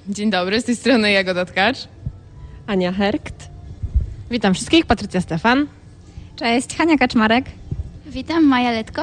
Dzień dobry, z tej strony Jagoda Tkacz. Ania Herkt. Witam wszystkich, Patrycja Stefan. Cześć, Hania Kaczmarek. Witam, Maja Letko.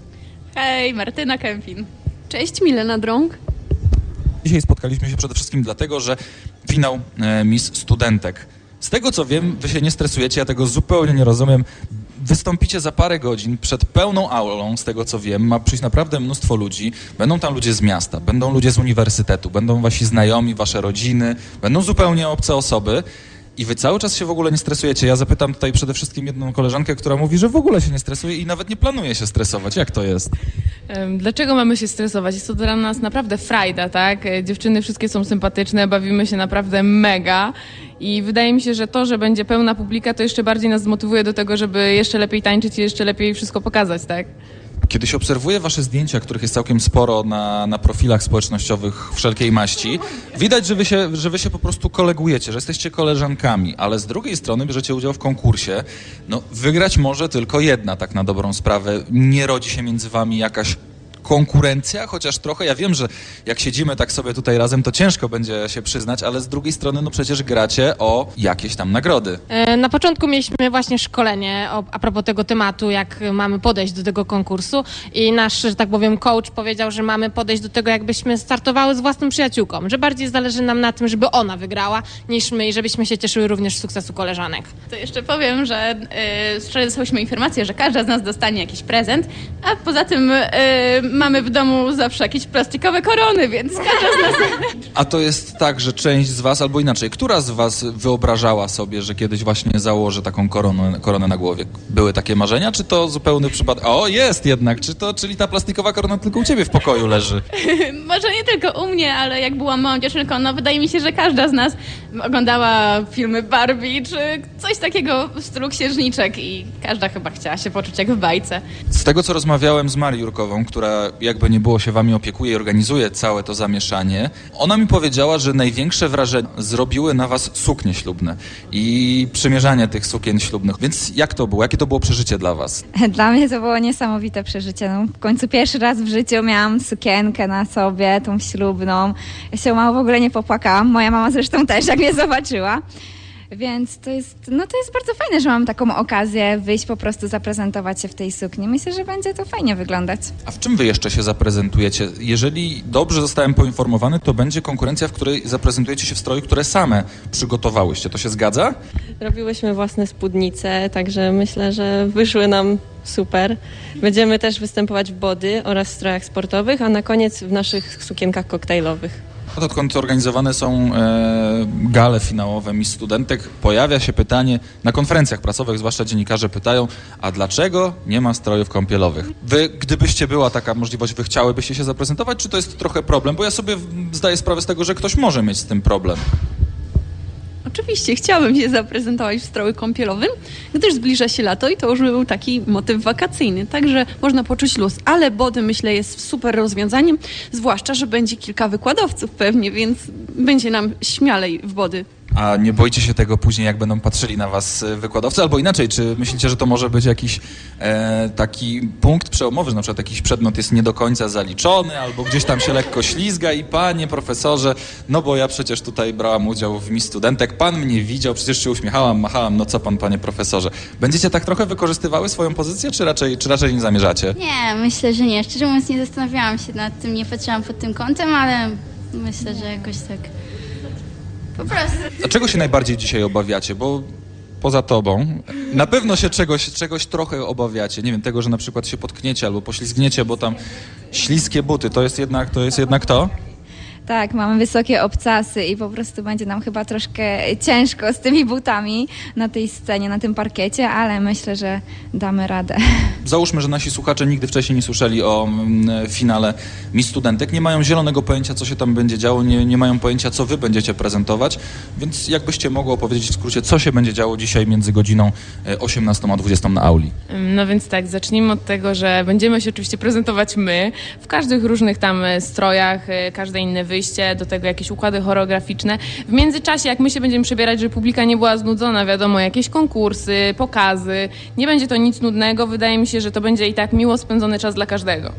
Hej, Martyna Kępin. Cześć, Milena Drąg. Dzisiaj spotkaliśmy się przede wszystkim dlatego, że finał Miss Studentek. Z tego co wiem, wy się nie stresujecie, ja tego zupełnie nie rozumiem. Wystąpicie za parę godzin przed pełną aulą, z tego co wiem, ma przyjść naprawdę mnóstwo ludzi. Będą tam ludzie z miasta, będą ludzie z uniwersytetu, będą wasi znajomi, wasze rodziny, będą zupełnie obce osoby. I wy cały czas się w ogóle nie stresujecie. Ja zapytam tutaj przede wszystkim jedną koleżankę, która mówi, że w ogóle się nie stresuje i nawet nie planuje się stresować. Jak to jest? Dlaczego mamy się stresować? Jest to dla nas naprawdę frajda, tak? Dziewczyny wszystkie są sympatyczne, bawimy się naprawdę mega i wydaje mi się, że to, że będzie pełna publika, to jeszcze bardziej nas zmotywuje do tego, żeby jeszcze lepiej tańczyć i jeszcze lepiej wszystko pokazać, tak? Kiedy się obserwuje wasze zdjęcia, których jest całkiem sporo na profilach społecznościowych wszelkiej maści, widać, że wy się po prostu kolegujecie, że jesteście koleżankami, ale z drugiej strony bierzecie udział w konkursie. No, wygrać może tylko jedna, tak na dobrą sprawę. Nie rodzi się między wami jakaś konkurencja, chociaż trochę, ja wiem, że jak siedzimy tak sobie tutaj razem, to ciężko będzie się przyznać, ale z drugiej strony, no przecież gracie o jakieś tam nagrody. Na początku mieliśmy właśnie szkolenie a propos tego tematu, jak mamy podejść do tego konkursu i nasz, że tak powiem, coach powiedział, że mamy podejść do tego, jakbyśmy startowały z własną przyjaciółką, że bardziej zależy nam na tym, żeby ona wygrała, niż my i żebyśmy się cieszyły również z sukcesu koleżanek. To jeszcze powiem, że wczoraj dostałyśmy informację, że każda z nas dostanie jakiś prezent, a poza tym mamy w domu zawsze jakieś plastikowe korony, więc każda z nas... A to jest tak, że część z was, albo inaczej, która z was wyobrażała sobie, że kiedyś właśnie założy taką koronę na głowie? Były takie marzenia, czy to zupełny przypadek? O, jest jednak! Czyli ta plastikowa korona tylko u ciebie w pokoju leży? Może nie tylko u mnie, ale jak byłam małą dziewczynką, no wydaje mi się, że każda z nas oglądała filmy Barbie, czy coś takiego w stylu księżniczek i każda chyba chciała się poczuć jak w bajce. Z tego, co rozmawiałem z Marią Jurkową, która jakby nie było się wami opiekuje i organizuje całe to zamieszanie, ona mi powiedziała, że największe wrażenie zrobiły na was suknie ślubne i przymierzanie tych sukien ślubnych. Więc jak to było? Jakie to było przeżycie dla was? Dla mnie to było niesamowite przeżycie. No, w końcu pierwszy raz w życiu miałam sukienkę na sobie, tą ślubną. Ja się mało w ogóle nie popłakałam. Moja mama zresztą też, jak mnie zobaczyła. Więc to jest bardzo fajne, że mam taką okazję wyjść po prostu, zaprezentować się w tej sukni. Myślę, że będzie to fajnie wyglądać. A w czym wy jeszcze się zaprezentujecie? Jeżeli dobrze zostałem poinformowany, to będzie konkurencja, w której zaprezentujecie się w stroju, które same przygotowałyście. To się zgadza? Robiłyśmy własne spódnice, także myślę, że wyszły nam super. Będziemy też występować w body oraz strojach sportowych, a na koniec w naszych sukienkach koktajlowych. Odkąd organizowane są gale finałowe Miss Studentek, pojawia się pytanie, na konferencjach prasowych zwłaszcza dziennikarze pytają, a dlaczego nie ma strojów kąpielowych? Wy, gdybyście była taka możliwość, wy chciałybyście się zaprezentować, czy to jest trochę problem? Bo ja sobie zdaję sprawę z tego, że ktoś może mieć z tym problem. Oczywiście chciałabym się zaprezentować w stroju kąpielowym, gdyż zbliża się lato i to już był taki motyw wakacyjny, także można poczuć luz, ale body myślę jest super rozwiązaniem, zwłaszcza, że będzie kilka wykładowców pewnie, więc będzie nam śmialej w body. A nie boicie się tego później, jak będą patrzyli na was wykładowcy? Albo inaczej, czy myślicie, że to może być jakiś taki punkt przełomowy, że na przykład jakiś przedmiot jest nie do końca zaliczony, albo gdzieś tam się lekko ślizga i panie profesorze, no bo ja przecież tutaj brałam udział w Miss Studentek, pan mnie widział, przecież się uśmiechałam, machałam, no co pan, panie profesorze? Będziecie tak trochę wykorzystywały swoją pozycję, czy raczej nie zamierzacie? Nie, myślę, że nie. Szczerze mówiąc, nie zastanawiałam się nad tym, nie patrzyłam pod tym kątem, ale myślę, że jakoś tak po prostu. A czego się najbardziej dzisiaj obawiacie? Bo poza tobą na pewno się czegoś trochę obawiacie. Nie wiem, tego, że na przykład się potkniecie albo poślizgniecie, bo tam śliskie buty, to jest jednak to? Tak, mamy wysokie obcasy i po prostu będzie nam chyba troszkę ciężko z tymi butami na tej scenie, na tym parkiecie, ale myślę, że damy radę. Załóżmy, że nasi słuchacze nigdy wcześniej nie słyszeli o finale Miss Studentek, nie mają zielonego pojęcia, co się tam będzie działo, nie mają pojęcia, co wy będziecie prezentować, więc jakbyście mogły opowiedzieć w skrócie, co się będzie działo dzisiaj między godziną 18 a 20 na auli? No więc tak, zacznijmy od tego, że będziemy się oczywiście prezentować my w każdych różnych tam strojach, każde inne wyjście, do tego jakieś układy choreograficzne. W międzyczasie, jak my się będziemy przebierać, żeby publika nie była znudzona, wiadomo, jakieś konkursy, pokazy, nie będzie to nic nudnego, wydaje mi się, że to będzie i tak miło spędzony czas dla każdego.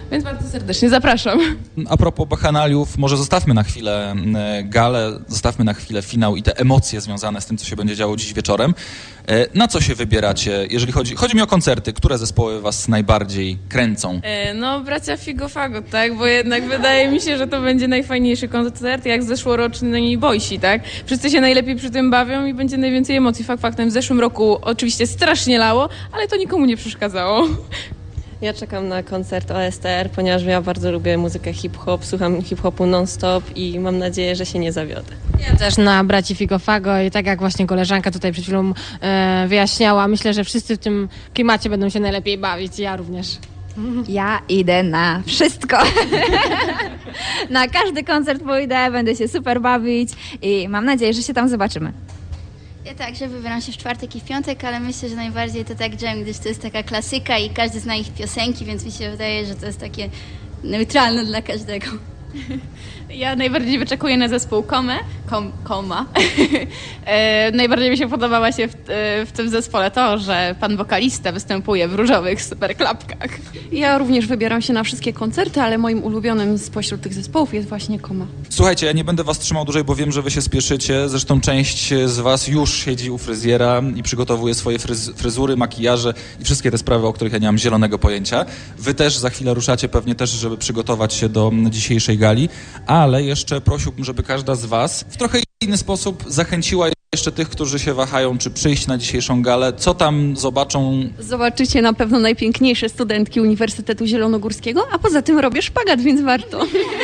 Więc bardzo serdecznie zapraszam. A propos bacchanaliów, może zostawmy na chwilę galę, zostawmy na chwilę finał i te emocje związane z tym, co się będzie działo dziś wieczorem. Na co się wybieracie, jeżeli chodzi mi o koncerty, które zespoły was najbardziej kręcą? No, bracia Figo Fagot, tak? Bo jednak wydaje mi się, że to będzie najfajniejszy koncert, jak zeszłoroczny Boysi, tak? Wszyscy się najlepiej przy tym bawią i będzie najwięcej emocji. Faktem w zeszłym roku oczywiście strasznie lało, ale to nikomu nie przeszkadzało. Ja czekam na koncert OSTR, ponieważ ja bardzo lubię muzykę hip-hop, słucham hip-hopu non-stop i mam nadzieję, że się nie zawiodę. Ja też na braci Figo Fago i tak jak właśnie koleżanka tutaj przed chwilą wyjaśniała, myślę, że wszyscy w tym klimacie będą się najlepiej bawić, ja również. Ja idę na wszystko. Na każdy koncert pójdę, będę się super bawić i mam nadzieję, że się tam zobaczymy. Ja także wybieram się w czwartek i w piątek, ale myślę, że najbardziej to tak Jam, gdyż to jest taka klasyka i każdy zna ich piosenki, więc mi się wydaje, że to jest takie neutralne dla każdego. Ja najbardziej wyczekuję na zespół Koma. Najbardziej mi się podobała się w tym zespole to, że pan wokalista występuje w różowych superklapkach. Ja również wybieram się na wszystkie koncerty, ale moim ulubionym spośród tych zespołów jest właśnie Koma. Słuchajcie, ja nie będę was trzymał dłużej, bo wiem, że wy się spieszycie. Zresztą część z was już siedzi u fryzjera i przygotowuje swoje fryzury, makijaże i wszystkie te sprawy, o których ja nie mam zielonego pojęcia. Wy też za chwilę ruszacie pewnie też, żeby przygotować się do dzisiejszej gali, ale jeszcze prosiłbym, żeby każda z was w trochę inny sposób zachęciła jeszcze tych, którzy się wahają, czy przyjść na dzisiejszą galę. Co tam zobaczą? Zobaczycie na pewno najpiękniejsze studentki Uniwersytetu Zielonogórskiego, a poza tym robię szpagat, więc warto.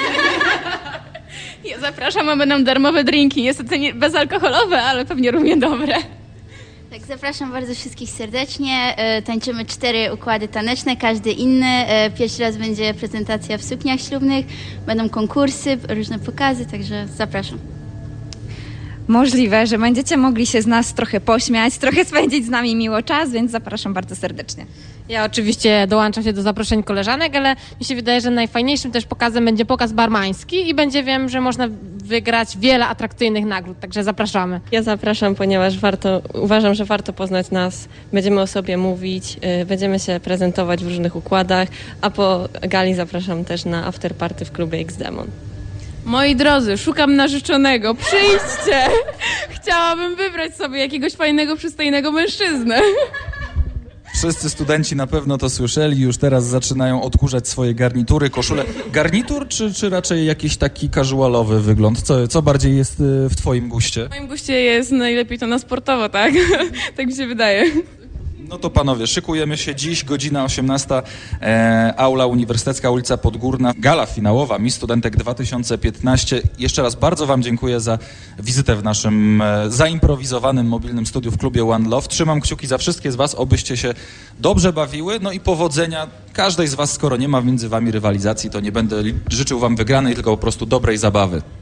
Ja zapraszam, a będą darmowe drinki, niestety nie bezalkoholowe, ale pewnie równie dobre. Tak, zapraszam bardzo wszystkich serdecznie. Tańczymy 4 układy taneczne, każdy inny. Pierwszy raz będzie prezentacja w sukniach ślubnych, będą konkursy, różne pokazy, także zapraszam. Możliwe, że będziecie mogli się z nas trochę pośmiać, trochę spędzić z nami miło czas, więc zapraszam bardzo serdecznie. Ja oczywiście dołączam się do zaproszeń koleżanek, ale mi się wydaje, że najfajniejszym też pokazem będzie pokaz barmański i wiem, że można wygrać wiele atrakcyjnych nagród, także zapraszamy. Ja zapraszam, ponieważ uważam, że warto poznać nas, będziemy o sobie mówić, będziemy się prezentować w różnych układach, a po gali zapraszam też na afterparty w klubie X-Demon. Moi drodzy, szukam narzeczonego, przyjdźcie! Chciałabym wybrać sobie jakiegoś fajnego, przystojnego mężczyznę. Wszyscy studenci na pewno to słyszeli, już teraz zaczynają odkurzać swoje garnitury, koszule. Garnitur czy raczej jakiś taki casualowy wygląd? Co bardziej jest w twoim guście? W moim guście jest najlepiej to na sportowo, tak? Tak mi się wydaje. No to panowie, szykujemy się dziś, godzina 18, Aula Uniwersytecka, ulica Podgórna, gala finałowa Miss Studentek 2015. Jeszcze raz bardzo wam dziękuję za wizytę w naszym zaimprowizowanym mobilnym studiu w klubie One Love. Trzymam kciuki za wszystkie z was, obyście się dobrze bawiły, no i powodzenia każdej z was, skoro nie ma między wami rywalizacji, to nie będę życzył wam wygranej, tylko po prostu dobrej zabawy.